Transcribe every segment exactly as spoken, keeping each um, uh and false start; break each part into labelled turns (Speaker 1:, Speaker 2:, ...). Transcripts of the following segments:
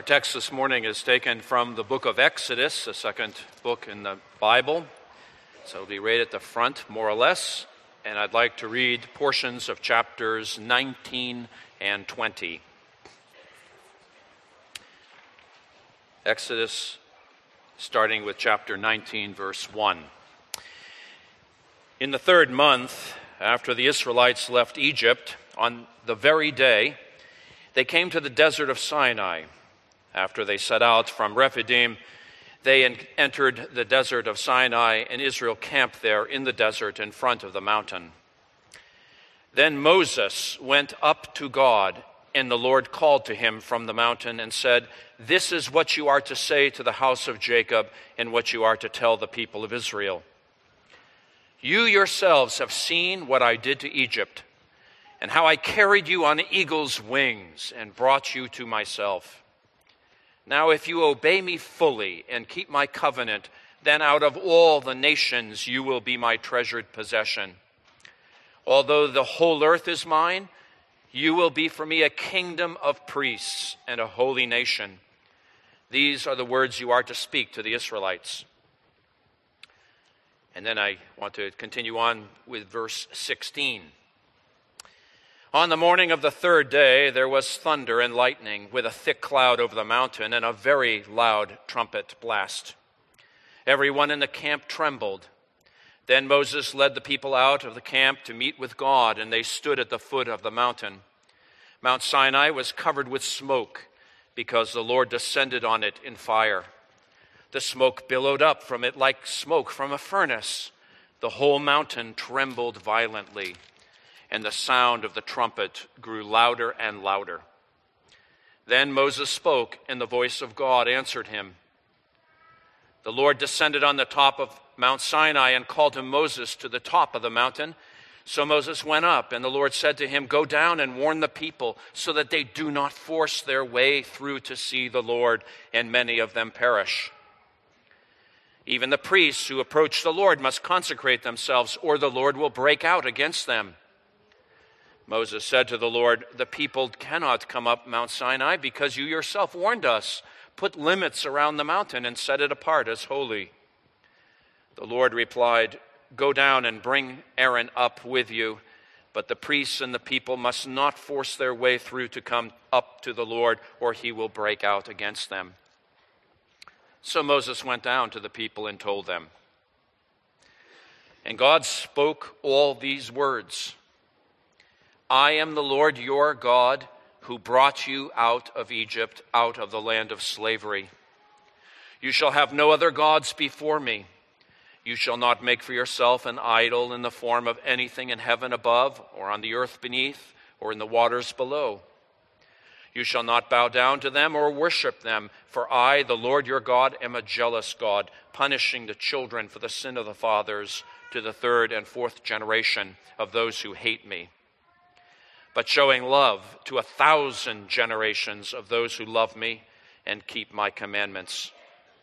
Speaker 1: text this morning is taken from the book of Exodus, the second book in the Bible. So it'll be right at the front, more or less. And I'd like to read portions of chapters nineteen and twenty. Exodus, starting with chapter nineteen, verse one. In the third month, after the Israelites left Egypt, on the very day, they came to the desert of Sinai. After they set out from Rephidim, they en- entered the desert of Sinai, and Israel camped there in the desert in front of the mountain. Then Moses went up to God, and the Lord called to him from the mountain and said, "This is what you are to say to the house of Jacob and what you are to tell the people of Israel. You yourselves have seen what I did to Egypt, and how I carried you on eagle's wings and brought you to myself. Now, if you obey me fully and keep my covenant, then out of all the nations you will be my treasured possession. Although the whole earth is mine, you will be for me a kingdom of priests and a holy nation. These are the words you are to speak to the Israelites." And then I want to continue on with verse sixteen. On the morning of the third day, there was thunder and lightning with a thick cloud over the mountain and a very loud trumpet blast. Everyone in the camp trembled. Then Moses led the people out of the camp to meet with God, and they stood at the foot of the mountain. Mount Sinai was covered with smoke because the Lord descended on it in fire. The smoke billowed up from it like smoke from a furnace. The whole mountain trembled violently, and the sound of the trumpet grew louder and louder. Then Moses spoke, and the voice of God answered him. The Lord descended on the top of Mount Sinai and called to Moses to the top of the mountain. So Moses went up, and the Lord said to him, "Go down and warn the people so that they do not force their way through to see the Lord, and many of them perish. Even the priests who approach the Lord must consecrate themselves, or the Lord will break out against them." Moses said to the Lord, "The people cannot come up Mount Sinai because you yourself warned us. Put limits around the mountain and set it apart as holy." The Lord replied, "Go down and bring Aaron up with you, but the priests and the people must not force their way through to come up to the Lord, or he will break out against them." So Moses went down to the people and told them. And God spoke all these words. "I am the Lord your God, who brought you out of Egypt, out of the land of slavery. You shall have no other gods before me. You shall not make for yourself an idol in the form of anything in heaven above, or on the earth beneath, or in the waters below. You shall not bow down to them or worship them, for I, the Lord your God, am a jealous God, punishing the children for the sin of the fathers to the third and fourth generation of those who hate me, but showing love to a thousand generations of those who love me and keep my commandments.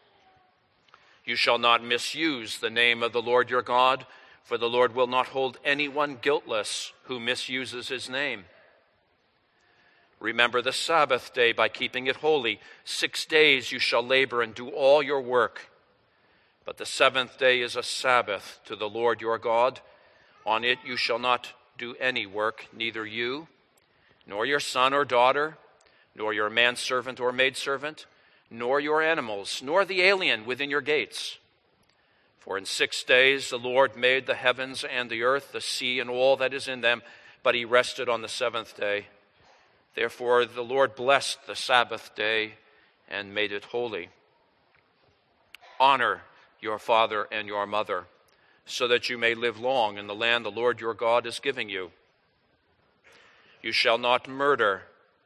Speaker 1: You shall not misuse the name of the Lord your God, for the Lord will not hold anyone guiltless who misuses his name. Remember the Sabbath day by keeping it holy. Six days you shall labor and do all your work. But the seventh day is a Sabbath to the Lord your God. On it you shall not do any work, neither you, nor your son or daughter, nor your manservant or maidservant, nor your animals, nor the alien within your gates. For in six days the Lord made the heavens and the earth, the sea, and all that is in them, but he rested on the seventh day. Therefore the Lord blessed the Sabbath day and made it holy. Honor your father and your mother, so that you may live long in the land the Lord your God is giving you. You shall not murder.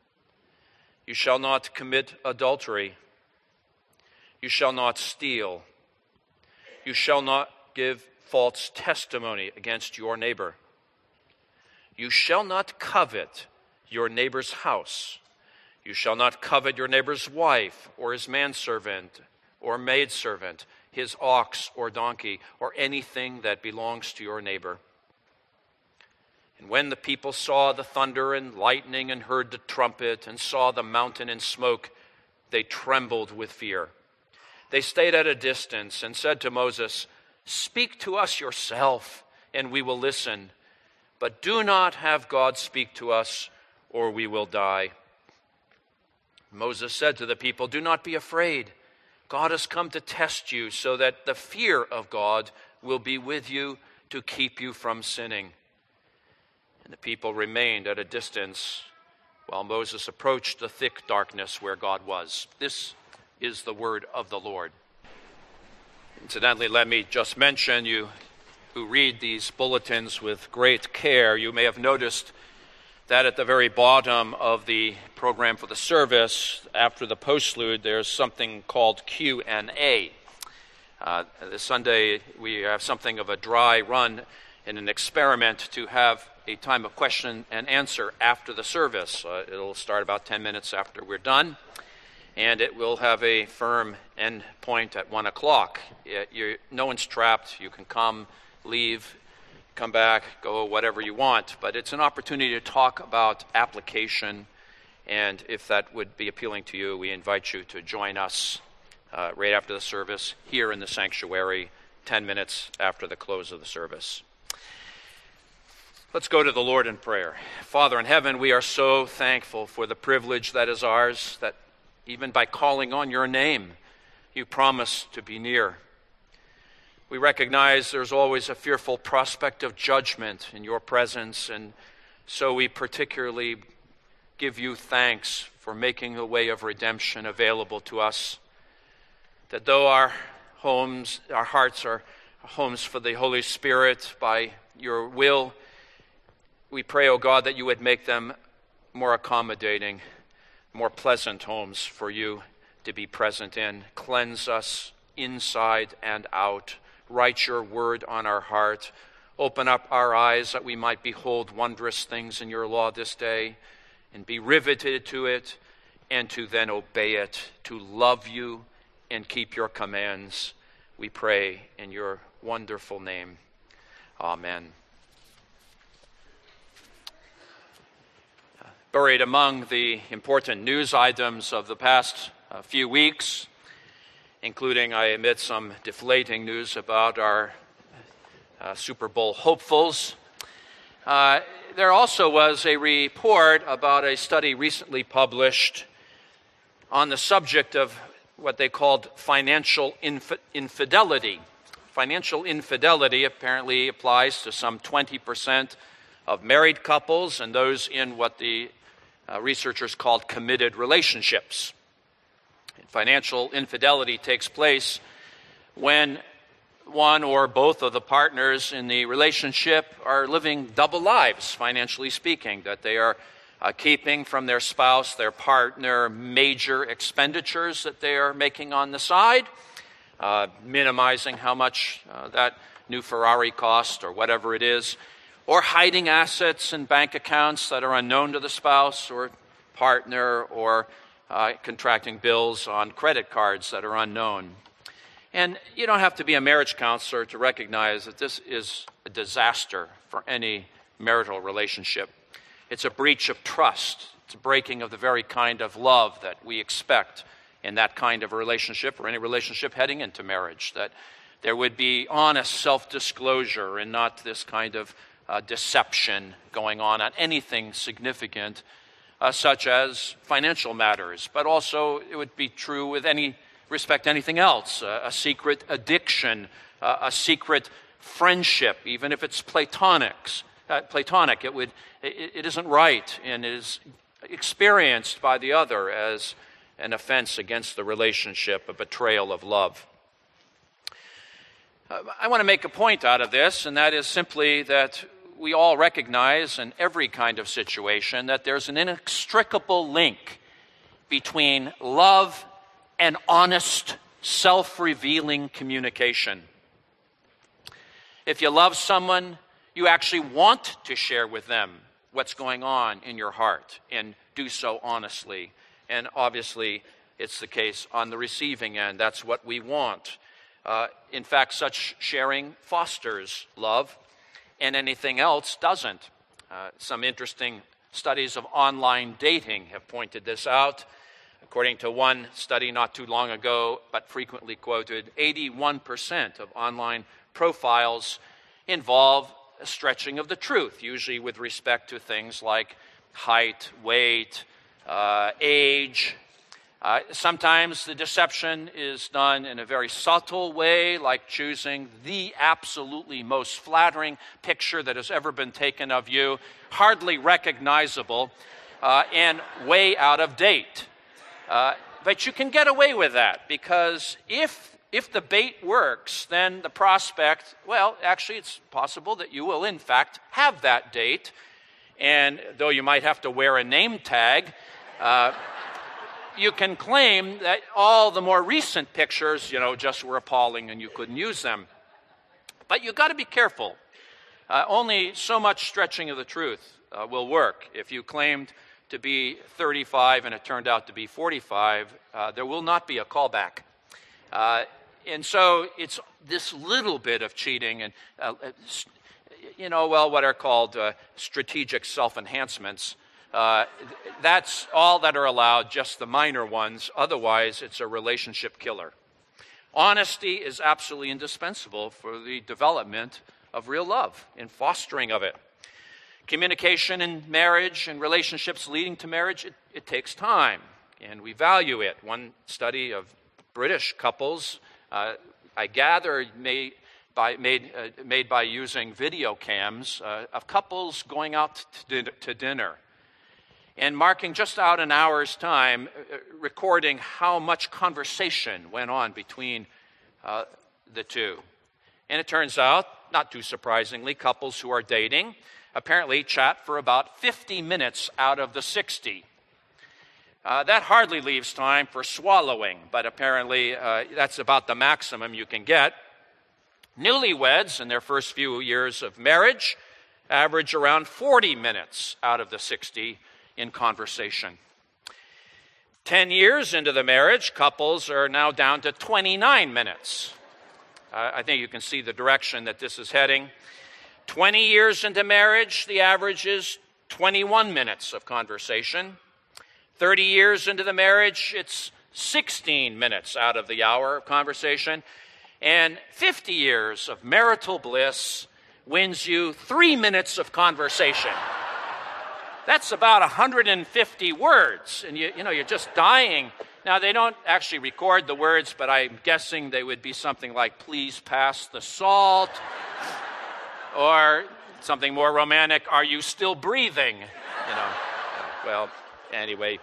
Speaker 1: You shall not commit adultery. You shall not steal. You shall not give false testimony against your neighbor. You shall not covet your neighbor's house. You shall not covet your neighbor's wife, or his manservant, or maidservant, his ox or donkey, or anything that belongs to your neighbor. And when the people saw the thunder and lightning and heard the trumpet and saw the mountain in smoke, they trembled with fear. They stayed at a distance and said to Moses, "Speak to us yourself, and we will listen. But do not have God speak to us, or we will die." Moses said to the people, "Do not be afraid. God has come to test you so that the fear of God will be with you to keep you from sinning." And the people remained at a distance while Moses approached the thick darkness where God was. This is the word of the Lord. Incidentally, let me just mention, you who read these bulletins with great care, you may have noticed that at the very bottom of the program for the service, after the postlude, there's something called Q and A. Uh, this Sunday, we have something of a dry run in an experiment to have a time of question and answer after the service. Uh, it'll start about ten minutes after we're done, and it will have a firm end point at one o'clock. It, you're, no one's trapped. You can come, leave, come back, go whatever you want, but it's an opportunity to talk about application, and if that would be appealing to you, we invite you to join us uh, right after the service here in the sanctuary, ten minutes after the close of the service. Let's go to the Lord in prayer. Father in heaven, we are so thankful for the privilege that is ours, that even by calling on your name, you promise to be near. We recognize there's always a fearful prospect of judgment in your presence, and so we particularly give you thanks for making the way of redemption available to us, that though our homes, our hearts are homes for the Holy Spirit by your will, we pray, O God, that you would make them more accommodating, more pleasant homes for you to be present in. Cleanse us inside and out. Write your word on our heart. Open up our eyes that we might behold wondrous things in your law this day and be riveted to it and to then obey it, to love you and keep your commands. We pray in your wonderful name. Amen. Buried among the important news items of the past uh, few weeks, including, I admit, some deflating news about our uh, Super Bowl hopefuls, uh, there also was a report about a study recently published on the subject of what they called financial inf- infidelity. Financial infidelity apparently applies to some twenty percent of married couples and those in what the Uh, researchers called committed relationships. And financial infidelity takes place when one or both of the partners in the relationship are living double lives, financially speaking, that they are uh, keeping from their spouse, their partner, major expenditures that they are making on the side, uh, minimizing how much uh, that new Ferrari cost or whatever it is, or hiding assets in bank accounts that are unknown to the spouse or partner, or uh, contracting bills on credit cards that are unknown. And you don't have to be a marriage counselor to recognize that this is a disaster for any marital relationship. It's a breach of trust. It's a breaking of the very kind of love that we expect in that kind of relationship or any relationship heading into marriage, that there would be honest self-disclosure and not this kind of Uh, deception going on on anything significant, uh, such as financial matters, but also it would be true with any respect to anything else, uh, a secret addiction, uh, a secret friendship, even if it's platonics, uh, platonic, it would it, it isn't right and is experienced by the other as an offense against the relationship, a betrayal of love. Uh, I want to make a point out of this, and that is simply that we all recognize in every kind of situation that there's an inextricable link between love and honest, self-revealing communication. If you love someone, you actually want to share with them what's going on in your heart and do so honestly. And obviously, it's the case on the receiving end. That's what we want. Uh, in fact, such sharing fosters love, and anything else doesn't. Uh, some interesting studies of online dating have pointed this out. According to one study not too long ago, but frequently quoted, eighty-one percent of online profiles involve a stretching of the truth, usually with respect to things like height, weight, uh, age. Uh, sometimes the deception is done in a very subtle way, like choosing the absolutely most flattering picture that has ever been taken of you, hardly recognizable, uh, and way out of date. Uh, but you can get away with that because if if the bait works, then the prospect, well, actually it's possible that you will in fact have that date. And though you might have to wear a name tag, uh, you can claim that all the more recent pictures, you know, just were appalling and you couldn't use them. But you've got to be careful. Uh, only so much stretching of the truth uh, will work. If you claimed to be thirty-five and it turned out to be forty-five, uh, there will not be a callback. Uh, and so it's this little bit of cheating and, uh, you know, well, what are called uh, strategic self-enhancements. Uh, that's all that are allowed, just the minor ones. Otherwise, it's a relationship killer. Honesty is absolutely indispensable for the development of real love and fostering of it. Communication in marriage and relationships leading to marriage, it, it takes time, and we value it. One study of British couples, uh, I gather, made by, made, uh, made by using video cams uh, of couples going out to, din- to dinner and marking just out an hour's time, uh, recording how much conversation went on between uh, the two. And it turns out, not too surprisingly, couples who are dating apparently chat for about fifty minutes out of the sixty. Uh, that hardly leaves time for swallowing, but apparently uh, that's about the maximum you can get. Newlyweds in their first few years of marriage average around forty minutes out of the sixty in conversation. Ten years into the marriage, couples are now down to twenty-nine minutes. Uh, I think you can see the direction that this is heading. twenty years into marriage, the average is twenty-one minutes of conversation. thirty years into the marriage, it's sixteen minutes out of the hour of conversation. And fifty years of marital bliss wins you three minutes of conversation. That's about one hundred fifty words, and you, you know, you're just dying. Now, they don't actually record the words, but I'm guessing they would be something like, please pass the salt, or something more romantic, are you still breathing? You know, well, anyway.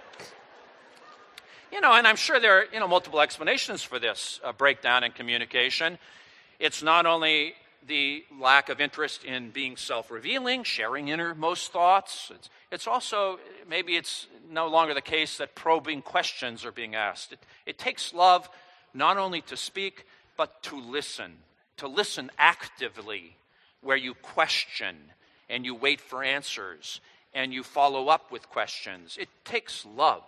Speaker 1: You know, and I'm sure there are, you know, multiple explanations for this uh, breakdown in communication. It's not only the lack of interest in being self-revealing, sharing innermost thoughts. It's, it's also, maybe it's no longer the case that probing questions are being asked. It, it takes love not only to speak, but to listen, to listen actively, where you question and you wait for answers and you follow up with questions. It takes love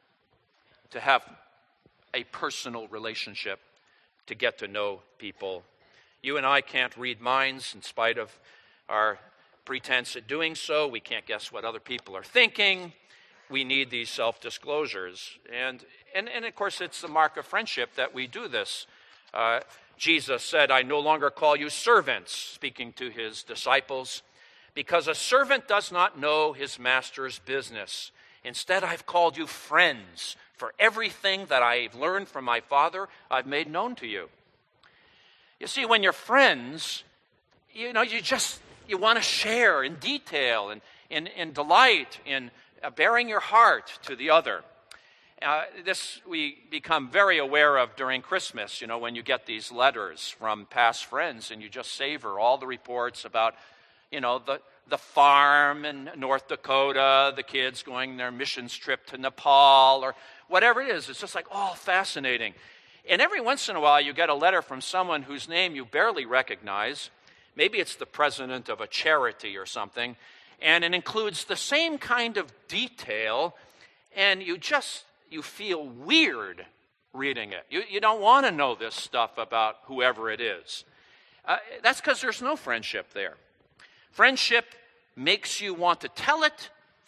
Speaker 1: to have a personal relationship, to get to know people. You and I can't read minds in spite of our pretense at doing so. We can't guess what other people are thinking. We need these self-disclosures. And, and, and of course, it's the mark of friendship that we do this. Uh, Jesus said, I no longer call you servants, speaking to his disciples, because a servant does not know his master's business. Instead, I've called you friends, for everything that I've learned from my Father, I've made known to you. You see, when you're friends, you know, you just, you want to share in detail and in, in delight in uh, bearing your heart to the other. Uh, this we become very aware of during Christmas, you know, when you get these letters from past friends and you just savor all the reports about, you know, the, the farm in North Dakota, the kids going their missions trip to Nepal, or whatever it is. It's just like, oh, fascinating. And every once in a while you get a letter from someone whose name you barely recognize. Maybe it's the president of a charity or something, and it includes the same kind of detail, and you just, you feel weird reading it. You, you don't want to know this stuff about whoever it is. Uh, that's because there's no friendship there. Friendship makes you want to tell it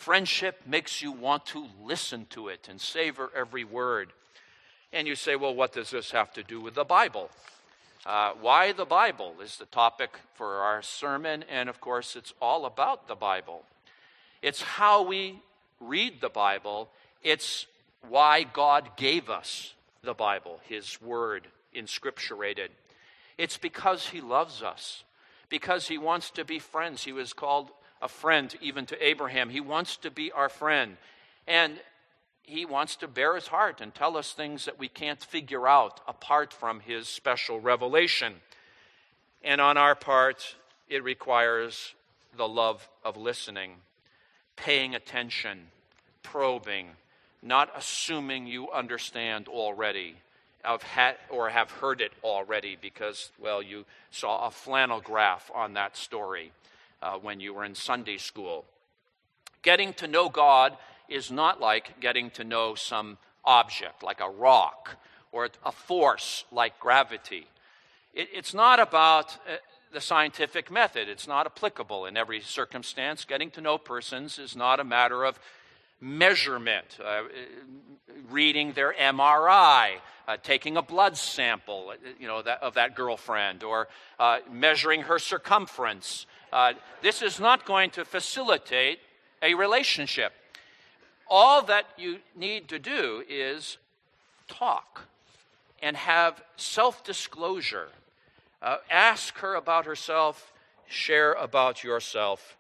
Speaker 1: Friendship makes you want to listen to it and savor every word. And you say, well, what does this have to do with the Bible? Uh, why the Bible is the topic for our sermon, and of course it's all about the Bible. It's how we read the Bible. It's why God gave us the Bible, His Word, inscripturated. It's because He loves us, because He wants to be friends. He was called a friend even to Abraham. He wants to be our friend, and He wants to bear His heart and tell us things that we can't figure out apart from His special revelation. And on our part, it requires the love of listening, paying attention, probing, not assuming you understand already have had, or have heard it already because, well, you saw a flannel graph on that story uh, when you were in Sunday school. Getting to know God is not like getting to know some object, like a rock, or a force like gravity. It, it's not about uh, the scientific method. It's not applicable in every circumstance. Getting to know persons is not a matter of measurement, uh, reading their M R I, uh, taking a blood sample, you know, that, of that girlfriend, or uh, measuring her circumference. Uh, this is not going to facilitate a relationship. All that you need to do is talk and have self-disclosure. Uh, ask her about herself, share about yourself.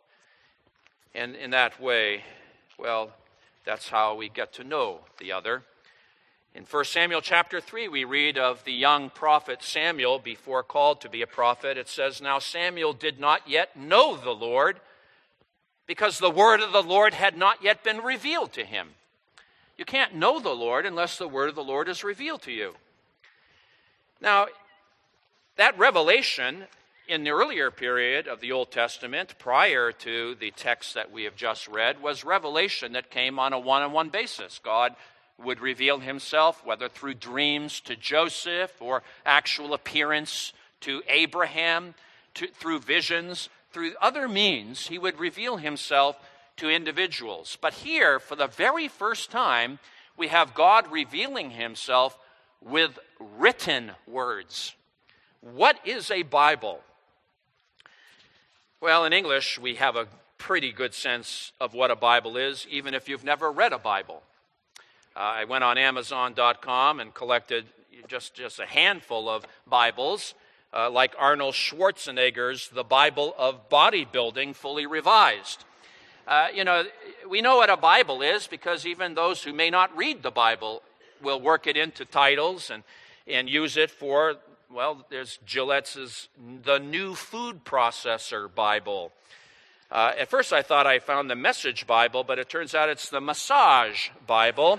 Speaker 1: And in that way, well, that's how we get to know the other. In First Samuel chapter three, we read of the young prophet Samuel before called to be a prophet. It says, "Now Samuel did not yet know the Lord, because the word of the Lord had not yet been revealed to him." You can't know the Lord unless the word of the Lord is revealed to you. Now, that revelation in the earlier period of the Old Testament, prior to the text that we have just read, was revelation that came on a one-on-one basis. God would reveal himself, whether through dreams to Joseph or actual appearance to Abraham, to, through visions, through other means, he would reveal himself to individuals. But here, for the very first time, we have God revealing himself with written words. What is a Bible? Well, in English, we have a pretty good sense of what a Bible is, even if you've never read a Bible. Uh, I went on Amazon dot com and collected just, just a handful of Bibles, uh, like Arnold Schwarzenegger's The Bible of Bodybuilding, fully revised. Uh, you know, we know what a Bible is because even those who may not read the Bible will work it into titles and, and use it for, well, there's Gillette's The New Food Processor Bible. Uh, at first I thought I found the Message Bible, but it turns out it's the Massage Bible,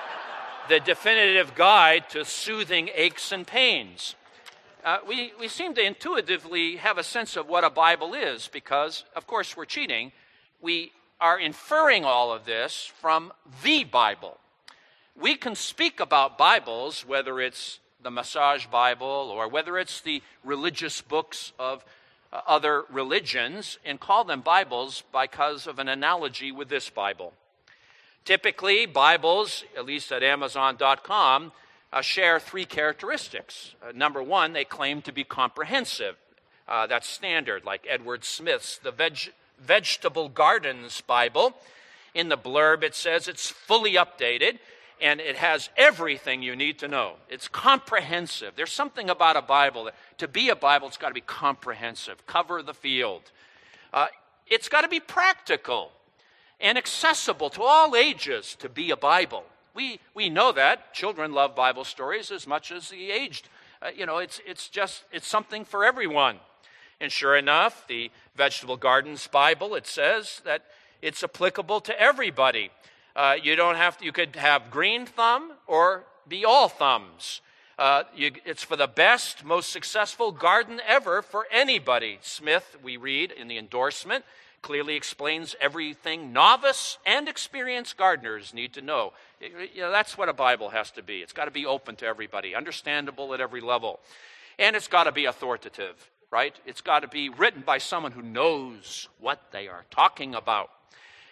Speaker 1: the definitive guide to soothing aches and pains. Uh, we, we seem to intuitively have a sense of what a Bible is because, of course, we're cheating. We are inferring all of this from the Bible. We can speak about Bibles, whether it's the Massage Bible or whether it's the religious books of uh, other religions, and call them Bibles because of an analogy with this Bible. Typically, Bibles, at least at Amazon dot com, uh, share three characteristics. Uh, number one, they claim to be comprehensive. Uh, that's standard, like Edward Smith's The Veg- Vegetable Gardens Bible. In the blurb, it says it's fully updated, and it has everything you need to know. It's comprehensive. There's something about a Bible that to be a Bible, it's got to be comprehensive, cover the field. Uh, it's got to be practical and accessible to all ages to be a Bible. We we know that. Children love Bible stories as much as the aged. Uh, you know, it's it's just, it's something for everyone. And sure enough, the Vegetable Gardens Bible, it says that it's applicable to everybody. Uh, you don't have to, you could have green thumb or be all thumbs. Uh, you, it's for the best, most successful garden ever for anybody. Smith, we read in the endorsement, clearly explains everything novice and experienced gardeners need to know. You know, that's what a Bible has to be. It's got to be open to everybody, understandable at every level. And it's got to be authoritative, right? It's got to be written by someone who knows what they are talking about.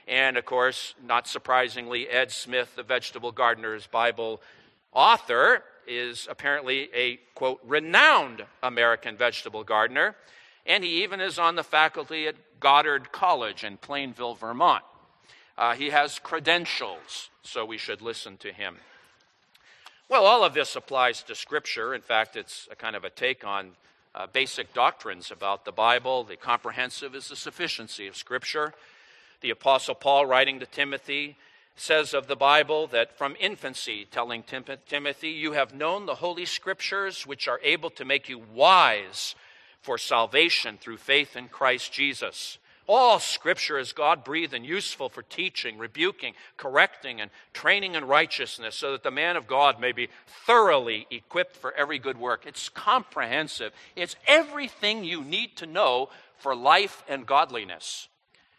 Speaker 1: And, of course, not surprisingly, Ed Smith, the Vegetable Gardener's Bible author, is apparently a, quote, renowned American vegetable gardener. And he even is on the faculty at Goddard College in Plainville, Vermont. Uh, he has credentials, so we should listen to him. Well, all of this applies to Scripture. In fact, it's a kind of a take on uh, basic doctrines about the Bible. The comprehensive is the sufficiency of Scripture. The Apostle Paul, writing to Timothy, says of the Bible that from infancy, telling Tim- Timothy, you have known the Holy Scriptures, which are able to make you wise for salvation through faith in Christ Jesus. All Scripture is God-breathed and useful for teaching, rebuking, correcting, and training in righteousness, so that the man of God may be thoroughly equipped for every good work. It's comprehensive. It's everything you need to know for life and godliness.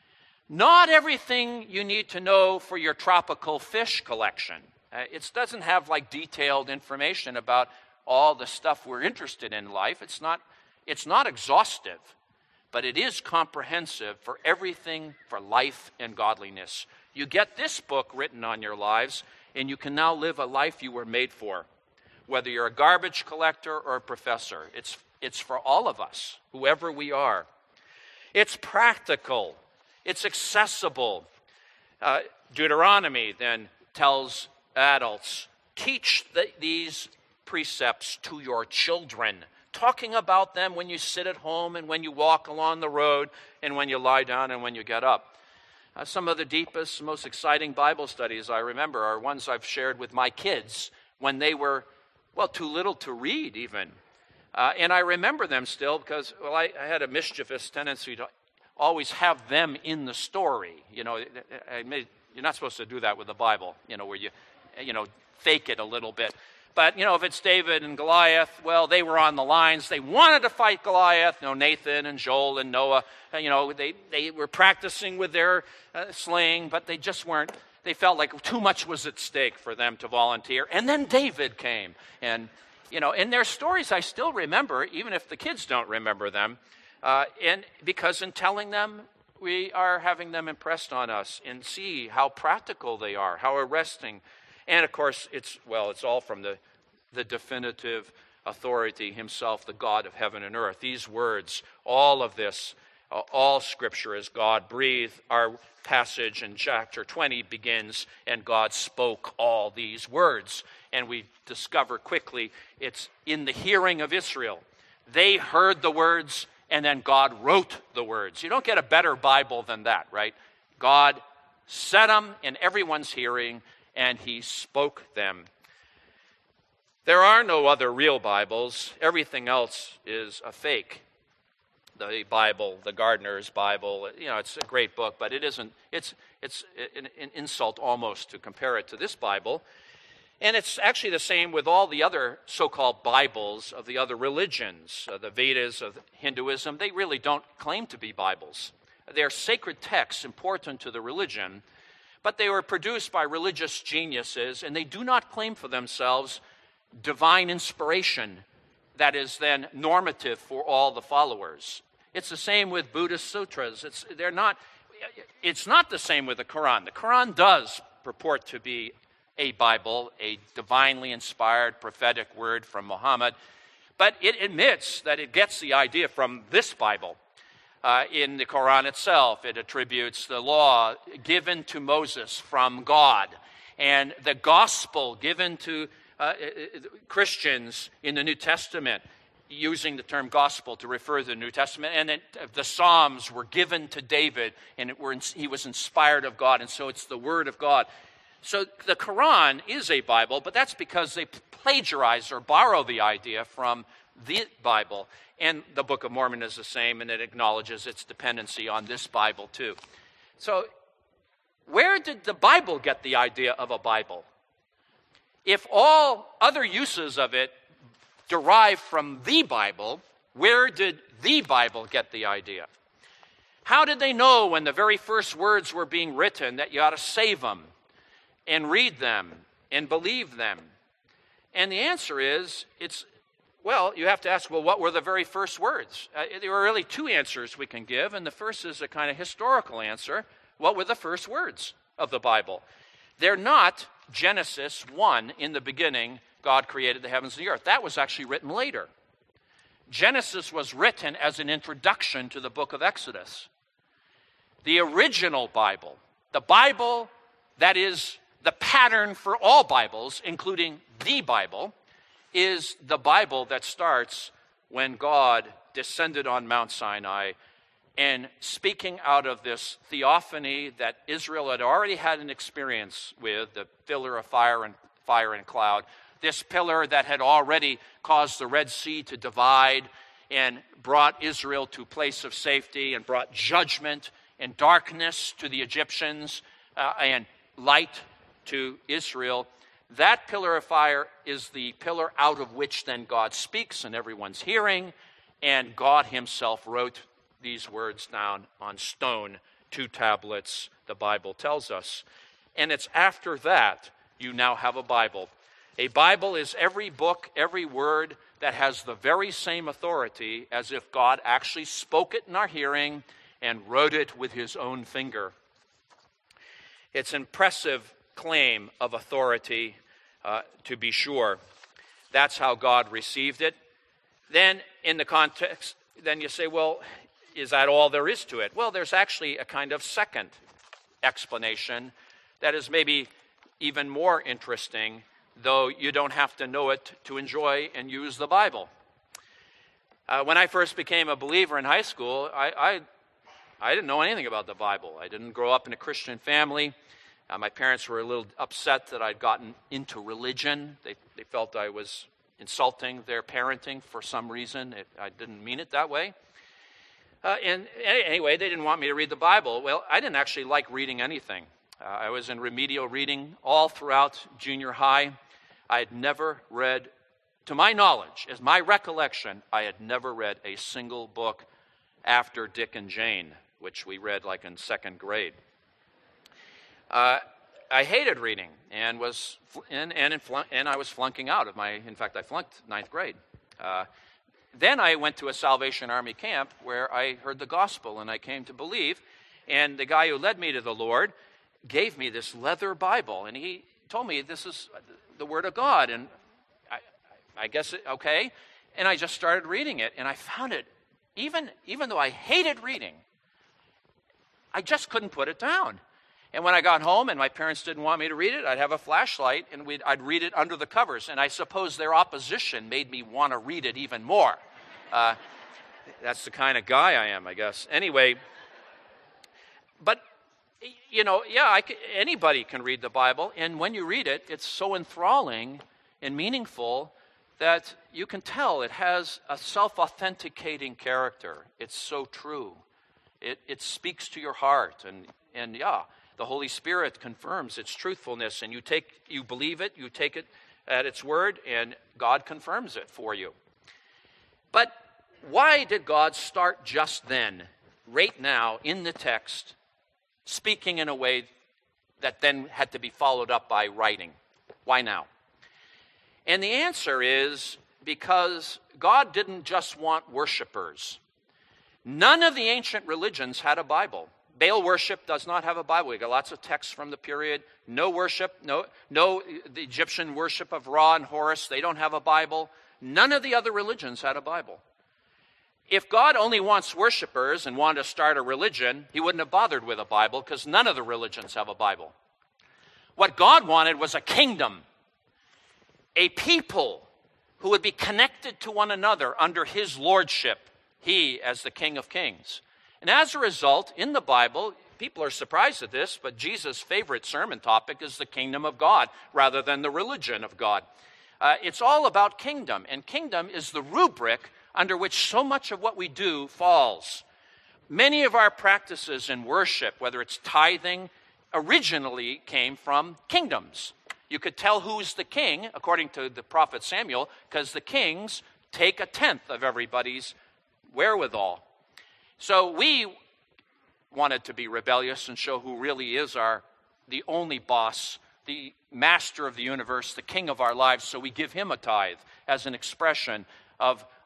Speaker 1: Not everything you need to know for your tropical fish collection. Uh, it doesn't have like detailed information about all the stuff we're interested in life. It's not, it's not exhaustive, but it is comprehensive for everything for life and godliness. You get this book written on your lives, and you can now live a life you were made for. Whether you're a garbage collector or a professor, it's, it's for all of us, whoever we are. It's practical. It's accessible. Uh, Deuteronomy then tells adults, teach the, these precepts to your children, talking about them when you sit at home and when you walk along the road and when you lie down and when you get up. Uh, some of the deepest, most exciting Bible studies I remember are ones I've shared with my kids when they were, well, too little to read even. Uh, and I remember them still because, well, I, I had a mischievous tendency to always have them in the story. You know, I made, you're not supposed to do that with the Bible, you know, where you, you know, fake it a little bit. But, you know, if it's David and Goliath, well, they were on the lines. They wanted to fight Goliath. You know, Nathan and Joel and Noah, you know, they, they were practicing with their uh, sling, but they just weren't, they felt like too much was at stake for them to volunteer. And then David came. And, you know, in their stories I still remember, even if the kids don't remember them. Uh, and because in telling them, we are having them impressed on us and see how practical they are, how arresting. And of course, it's, well, it's all from the, the definitive authority himself, the God of heaven and earth. These words, all of this, uh, all Scripture is God-breathed. Our passage in chapter twenty begins, and God spoke all these words. And we discover quickly it's in the hearing of Israel. They heard the words, and then God wrote the words. You don't get a better Bible than that, right? God said them in everyone's hearing, and he spoke them. There are no other real Bibles. Everything else is a fake. The Bible, the Gardener's Bible, you know, it's a great book, but it isn't, it's, it's an, an insult almost to compare it to this Bible. And it's actually the same with all the other so-called Bibles of the other religions. Uh, the Vedas of Hinduism, they really don't claim to be Bibles. They're sacred texts important to the religion, but they were produced by religious geniuses, and they do not claim for themselves divine inspiration that is then normative for all the followers. It's the same with Buddhist sutras. It's, they're not, it's not the same with the Quran. The Quran does purport to be a Bible, a divinely inspired prophetic word from Muhammad, but it admits that it gets the idea from this Bible. Uh, in the Quran itself, it attributes the law given to Moses from God, and the gospel given to uh, Christians in the New Testament, using the term gospel to refer to the New Testament, and it, the Psalms were given to David, and it were, he was inspired of God, and so it's the word of God. So the Quran is a Bible, but that's because they plagiarize or borrow the idea from the Bible. And the Book of Mormon is the same, and it acknowledges its dependency on this Bible too. So where did the Bible get the idea of a Bible? If all other uses of it derive from the Bible, where did the Bible get the idea? How did they know when the very first words were being written that you ought to save them and read them and believe them? And the answer is, it's, well, you have to ask, well, what were the very first words? Uh, there are really two answers we can give, and the first is a kind of historical answer. what were the first words of the Bible? They're not Genesis one, in the beginning, God created the heavens and the earth. That was actually written later. Genesis was written as an introduction to the book of Exodus. The original Bible, the Bible that is the pattern for all Bibles, including the Bible, is the Bible that starts when God descended on Mount Sinai and speaking out of this theophany that Israel had already had an experience with, the pillar of fire and fire and cloud, this pillar that had already caused the Red Sea to divide and brought Israel to a place of safety and brought judgment and darkness to the Egyptians uh, and light to Israel. That pillar of fire is the pillar out of which then God speaks in everyone's hearing, and God himself wrote these words down on stone, two tablets, the Bible tells us. And it's after that you now have a Bible. A Bible is every book, every word that has the very same authority as if God actually spoke it in our hearing and wrote it with his own finger. It's an impressive claim of authority, uh, to be sure. That's how God received it. Then in the context, then you say, well, is that all there is to it? Well, there's actually a kind of second explanation that is maybe even more interesting, though you don't have to know it to enjoy and use the Bible. Uh, when I first became a believer in high school, I, I, I didn't know anything about the Bible. I didn't grow up in a Christian family. Uh, my parents were a little upset that I'd gotten into religion. They, they felt I was insulting their parenting for some reason. It, I didn't mean it that way. Uh, and anyway, they didn't want me to read the Bible. Well, I didn't actually like reading anything. Uh, I was in remedial reading all throughout junior high. I had never read, to my knowledge, as my recollection, I had never read a single book after Dick and Jane, which we read like in second grade. Uh, I hated reading and was and and, in flunk, and I was flunking out of my. In fact, I flunked ninth grade. Uh, then I went to a Salvation Army camp where I heard the gospel and I came to believe. And the guy who led me to the Lord gave me this leather Bible, and he told me this is the Word of God. And I, I guess it, okay. And I just started reading it, and I found it, even even though I hated reading, I just couldn't put it down. And when I got home and my parents didn't want me to read it, I'd have a flashlight and we'd, I'd read it under the covers. And I suppose their opposition made me want to read it even more. Uh, that's the kind of guy I am, I guess. Anyway, but, you know, yeah, I can, anybody can read the Bible. And when you read it, it's so enthralling and meaningful that you can tell it has a self-authenticating character. It's so true. It, it speaks to your heart. And, and yeah, the Holy Spirit confirms its truthfulness, and you take, you believe it, you take it at its word, and God confirms it for you. But why did God start just then, right now, in the text, speaking in a way that then had to be followed up by writing? Why now? And the answer is because God didn't just want worshipers. None of the ancient religions had a Bible. Baal worship does not have a Bible. We got lots of texts from the period. No worship, no, no, the Egyptian worship of Ra and Horus, they don't have a Bible. None of the other religions had a Bible. If God only wants worshipers and wanted to start a religion, he wouldn't have bothered with a Bible because none of the religions have a Bible. What God wanted was a kingdom, a people who would be connected to one another under his lordship, he as the King of Kings. And as a result, in the Bible, people are surprised at this, but Jesus' favorite sermon topic is the kingdom of God rather than the religion of God. Uh, it's all about kingdom, and kingdom is the rubric under which so much of what we do falls. Many of our practices in worship, whether it's tithing, originally came from kingdoms. You could tell who's the king, according to the prophet Samuel, because the kings take a tenth of everybody's wherewithal. So we wanted to be rebellious and show who really is our, the only boss, the master of the universe, the king of our lives. So we give him a tithe as an expression of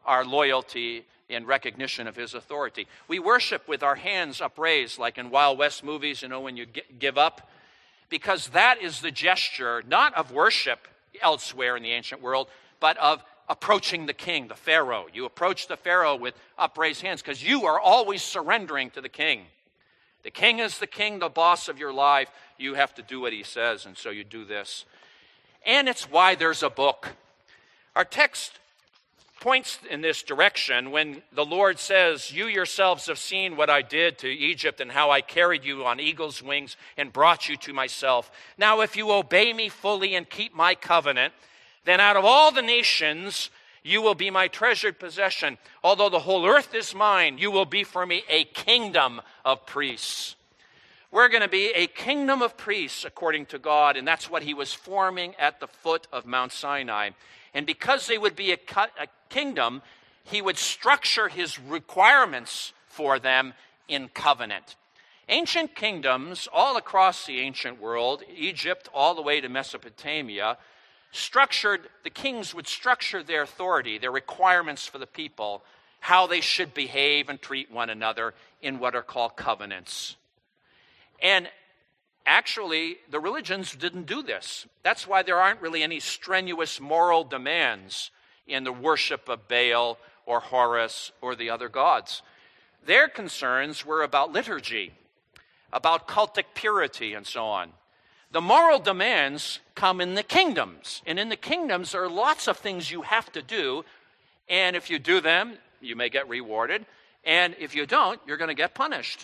Speaker 1: our loyalty in recognition of his authority. We worship with our hands upraised, like in Wild West movies, you know, when you give up, because that is the gesture, not of worship elsewhere in the ancient world, but of approaching the king, the Pharaoh. You approach the Pharaoh with upraised hands because you are always surrendering to the king. The king is the king, the boss of your life. You have to do what he says, and so you do this. And it's why there's a book. Our text points in this direction when the Lord says, you yourselves have seen what I did to Egypt and how I carried you on eagle's wings and brought you to myself. Now, if you obey me fully and keep my covenant, then out of all the nations you will be my treasured possession. Although the whole earth is mine, you will be for me a kingdom of priests. We're going to be a kingdom of priests according to God, and that's what he was forming at the foot of Mount Sinai. And because they would be a, a kingdom, he would structure his requirements for them in covenant. Ancient kingdoms all across the ancient world, Egypt all the way to Mesopotamia, structured, the kings would structure their authority, their requirements for the people, how they should behave and treat one another in what are called covenants. And actually, the religions didn't do this. That's why there aren't really any strenuous moral demands in the worship of Baal or Horus or the other gods. Their concerns were about liturgy, about cultic purity, and so on. The moral demands come in the kingdoms. And in the kingdoms, there are lots of things you have to do. And if you do them, you may get rewarded. And if you don't, you're going to get punished.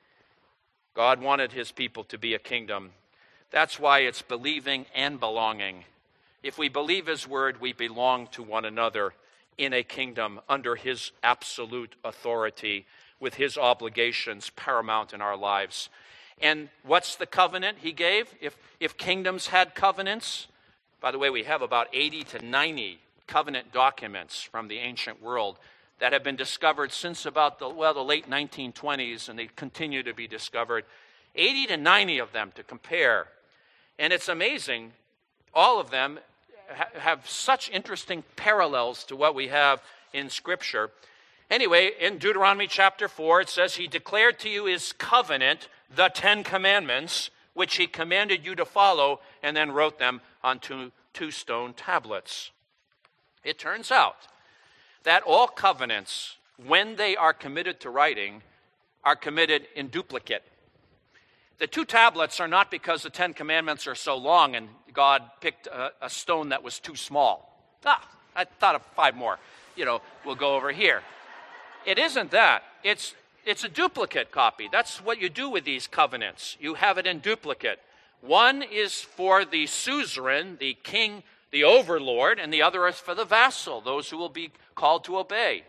Speaker 1: God wanted his people to be a kingdom. That's why it's believing and belonging. If we believe his word, we belong to one another in a kingdom under his absolute authority, with his obligations paramount in our lives. And what's the covenant he gave? If, if kingdoms had covenants, by the way, we have about eighty to ninety covenant documents from the ancient world that have been discovered since about the, well, the late nineteen twenties, and they continue to be discovered. eighty to ninety of them to compare. And it's amazing, all of them ha- have such interesting parallels to what we have in Scripture. Anyway, in Deuteronomy chapter four, it says, he declared to you his covenant, the Ten Commandments, which he commanded you to follow, and then wrote them on two, two stone tablets. It turns out that all covenants, when they are committed to writing, are committed in duplicate. The two tablets are not because the Ten Commandments are so long and God picked a, a stone that was too small. Ah, I thought of five more. You know, we'll go over here. It isn't that. It's it's a duplicate copy. That's what you do with these covenants. You have it in duplicate. One is for the suzerain, the king, the overlord, and the other is for the vassal, those who will be called to obey.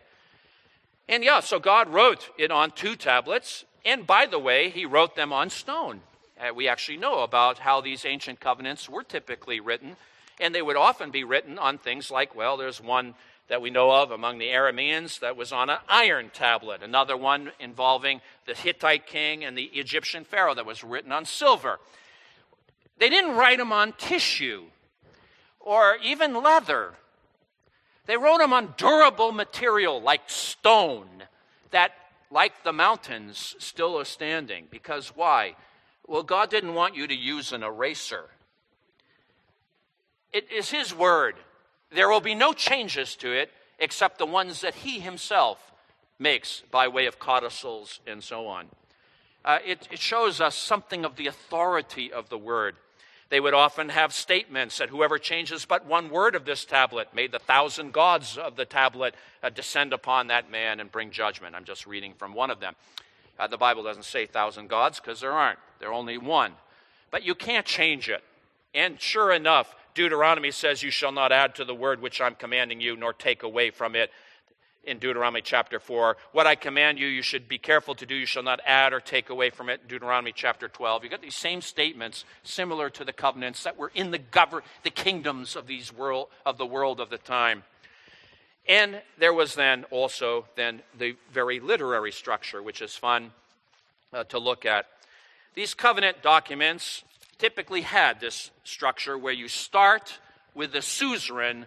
Speaker 1: And yeah, so God wrote it on two tablets, and by the way, he wrote them on stone. Uh, we actually know about how these ancient covenants were typically written, and they would often be written on things like, well, there's one that we know of among the Arameans that was on an iron tablet, another one involving the Hittite king and the Egyptian pharaoh that was written on silver. They didn't write them on tissue or even leather. They wrote them on durable material like stone that, like the mountains, still are standing. Because why? Well, God didn't want you to use an eraser. It is his word. There will be no changes to it except the ones that he himself makes by way of codicils and so on. Uh, it, it shows us something of the authority of the word. They would often have statements that whoever changes but one word of this tablet, may the thousand gods of the tablet uh, descend upon that man and bring judgment. I'm just reading from one of them. Uh, the Bible doesn't say thousand gods because there aren't. There are only one. But you can't change it. And sure enough, Deuteronomy says, you shall not add to the word which I'm commanding you, nor take away from it. In Deuteronomy chapter four, what I command you, you should be careful to do. You shall not add or take away from it. Deuteronomy chapter twelve. You've got these same statements similar to the covenants that were in the govern, the kingdoms of these world of the world of the time. And there was then also then the very literary structure, which is fun uh, to look at. These covenant documents typically had this structure where you start with the suzerain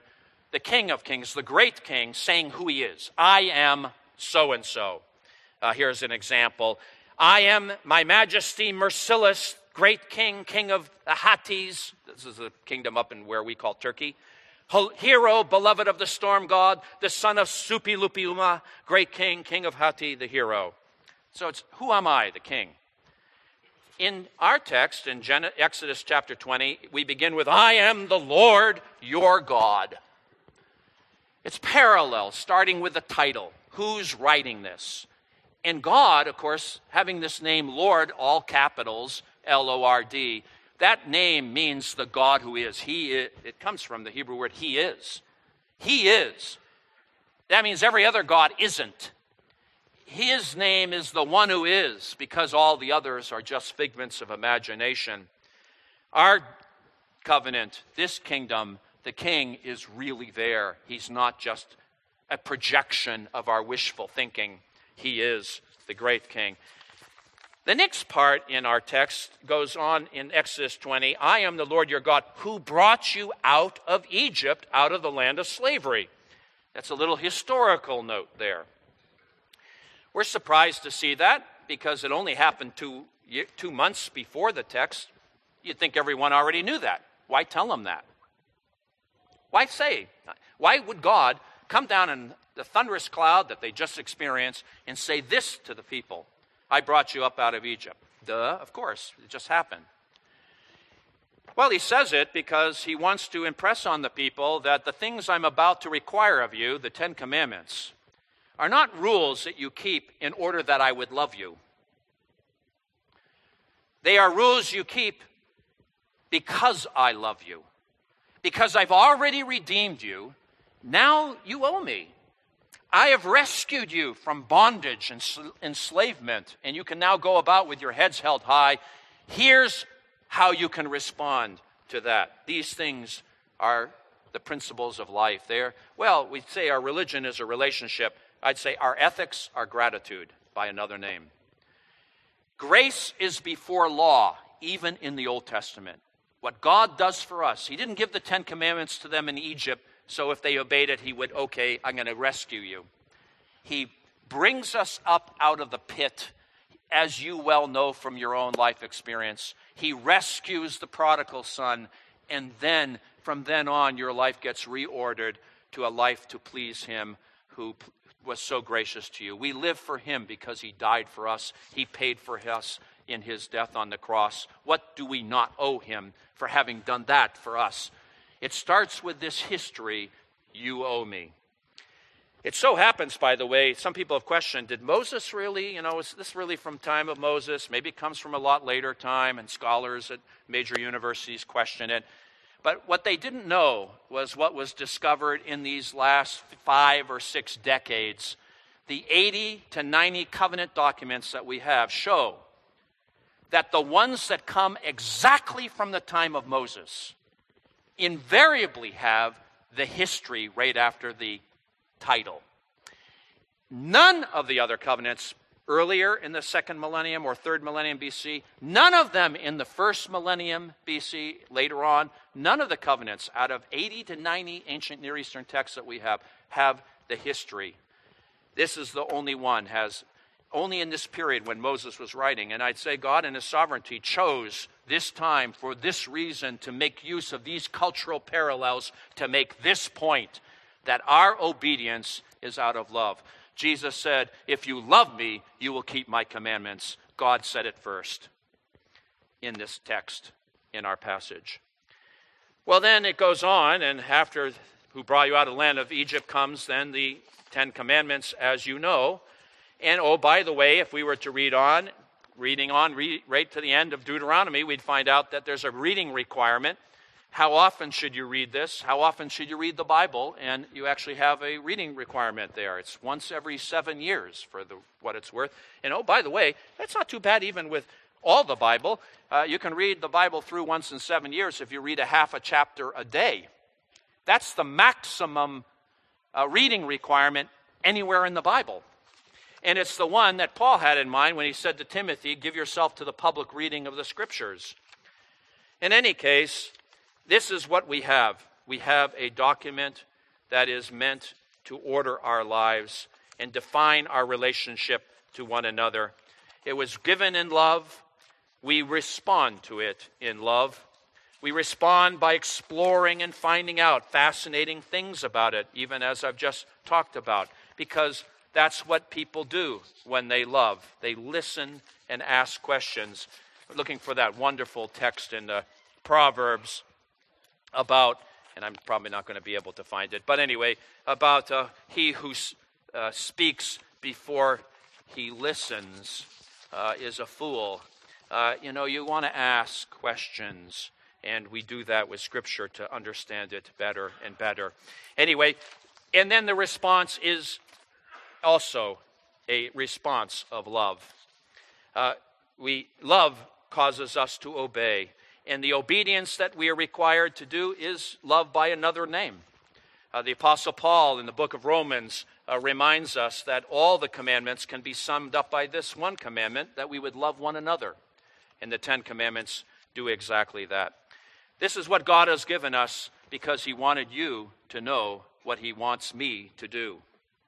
Speaker 1: the King of Kings, the great King, saying who he is. I am so-and-so. Uh, here's an example. I am my majesty Merciless, great king, king of the Hattis. This is a kingdom up in where we call Turkey. Hero, beloved of the storm god, the son of Supi-Lupi-Uma, great king, king of Hatti, the hero. So it's, who am I, the king? In our text, in Gen- Exodus chapter twenty, we begin with, I am the Lord your God. It's parallel, starting with the title. Who's writing this? And God, of course, having this name Lord, all capitals, L O R D, that name means the God who is. He is. It comes from the Hebrew word he is. He is. That means every other God isn't. His name is the one who is, because all the others are just figments of imagination. Our covenant, this kingdom, the king is really there. He's not just a projection of our wishful thinking. He is the great king. The next part in our text goes on in Exodus twenty. I am the Lord your God who brought you out of Egypt, out of the land of slavery. That's a little historical note there. We're surprised to see that because it only happened two, two months before the text. You'd think everyone already knew that. Why tell them that? Why say? Why would God come down in the thunderous cloud that they just experienced and say this to the people? I brought you up out of Egypt. Duh, of course, it just happened. Well, he says it because he wants to impress on the people that the things I'm about to require of you, the Ten Commandments, are not rules that you keep in order that I would love you. They are rules you keep because I love you. Because I've already redeemed you, now you owe me. I have rescued you from bondage and enslavement, and you can now go about with your heads held high. Here's how you can respond to that. These things are the principles of life. They're, well, we say our religion is a relationship. I'd say our ethics are gratitude, by another name. Grace is before law, even in the Old Testament. What God does for us, he didn't give the Ten Commandments to them in Egypt, so if they obeyed it, he would, okay, I'm going to rescue you. He brings us up out of the pit, as you well know from your own life experience. He rescues the prodigal son, and then, from then on, your life gets reordered to a life to please him who was so gracious to you. We live for him because he died for us. He paid for us in his death on the cross. What do we not owe him for having done that for us? It starts with this history, you owe me. It so happens, by the way, some people have questioned, did Moses really, you know, is this really from time of Moses? Maybe it comes from a lot later time, and scholars at major universities question it. But what they didn't know was what was discovered in these last five or six decades. The eighty to ninety covenant documents that we have show that the ones that come exactly from the time of Moses invariably have the history right after the title. None of the other covenants earlier in the second millennium or third millennium B C, none of them in the first millennium B C, later on, none of the covenants out of eighty to ninety ancient Near Eastern texts that we have, have the history. This is the only one, has only in this period when Moses was writing. And I'd say God in his sovereignty chose this time for this reason to make use of these cultural parallels to make this point, that our obedience is out of love. Jesus said, if you love me, you will keep my commandments. God said it first in this text, in our passage. Well, then it goes on, and after who brought you out of the land of Egypt comes then the Ten Commandments, as you know. And oh, by the way, if we were to read on, reading on read, right to the end of Deuteronomy, we'd find out that there's a reading requirement. How often should you read this? How often should you read the Bible? And you actually have a reading requirement there. It's once every seven years for the, what it's worth. And oh, by the way, that's not too bad even with all the Bible. Uh, you can read the Bible through once in seven years if you read a half a chapter a day. That's the maximum uh, reading requirement anywhere in the Bible. And it's the one that Paul had in mind when he said to Timothy, give yourself to the public reading of the Scriptures. In any case, this is what we have. We have a document that is meant to order our lives and define our relationship to one another. It was given in love. We respond to it in love. We respond by exploring and finding out fascinating things about it, even as I've just talked about, because that's what people do when they love. They listen and ask questions. We're looking for that wonderful text in the Proverbs about, and I'm probably not going to be able to find it, but anyway, about uh, he who uh, speaks before he listens uh, is a fool. Uh, you know, you want to ask questions, and we do that with Scripture to understand it better and better. Anyway, and then the response is also a response of love. Uh, we love causes us to obey, and the obedience that we are required to do is love by another name. Uh, the Apostle Paul in the book of Romans uh, reminds us that all the commandments can be summed up by this one commandment, that we would love one another. And the Ten Commandments do exactly that. This is what God has given us because he wanted you to know what he wants me to do.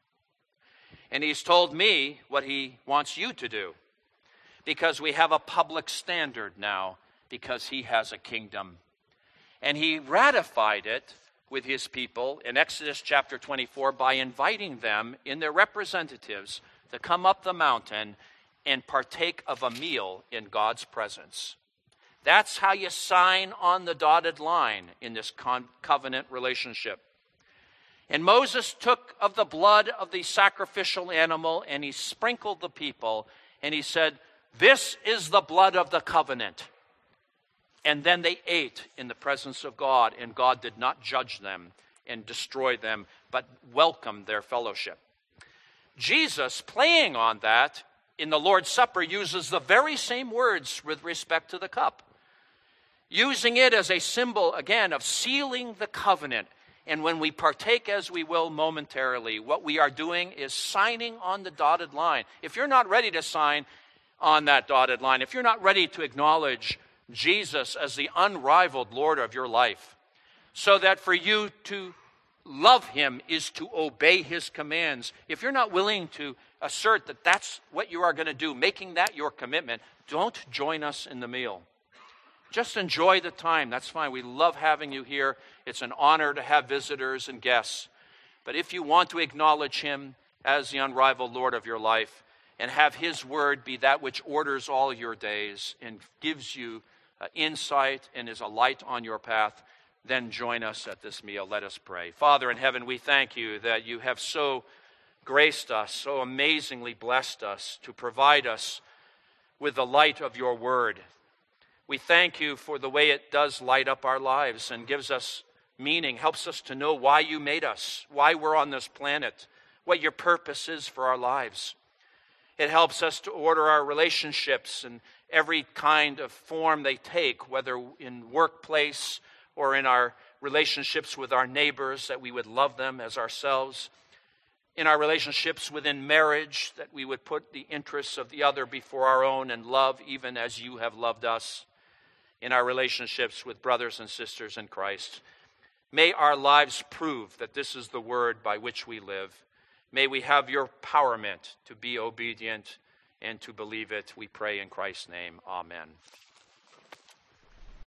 Speaker 1: And he's told me what he wants you to do, because we have a public standard now, because he has a kingdom. And he ratified it with his people in Exodus chapter twenty-four by inviting them in their representatives to come up the mountain and partake of a meal in God's presence. That's how you sign on the dotted line in this con- covenant relationship. And Moses took of the blood of the sacrificial animal, and he sprinkled the people, and he said, "This is the blood of the covenant." And then they ate in the presence of God, and God did not judge them and destroy them, but welcomed their fellowship. Jesus, playing on that, in the Lord's Supper, uses the very same words with respect to the cup, using it as a symbol, again, of sealing the covenant. And when we partake as we will momentarily, what we are doing is signing on the dotted line. If you're not ready to sign on that dotted line, if you're not ready to acknowledge Jesus as the unrivaled Lord of your life, so that for you to love him is to obey his commands, if you're not willing to assert that that's what you are going to do, making that your commitment, don't join us in the meal. Just enjoy the time. That's fine. We love having you here. It's an honor to have visitors and guests. But if you want to acknowledge him as the unrivaled Lord of your life and have his word be that which orders all your days and gives you uh, insight and is a light on your path, then join us at this meal. Let us pray. Father in heaven, we thank you that you have so graced us, so amazingly blessed us to provide us with the light of your word. We thank you for the way it does light up our lives and gives us meaning, helps us to know why you made us, why we're on this planet, what your purpose is for our lives. It helps us to order our relationships in every kind of form they take, whether in workplace or in our relationships with our neighbors, that we would love them as ourselves. In our relationships within marriage, that we would put the interests of the other before our own and love even as you have loved us. In our relationships with brothers and sisters in Christ. May our lives prove that this is the word by which we live. May we have your empowerment to be obedient and to believe it. We pray in Christ's name. Amen.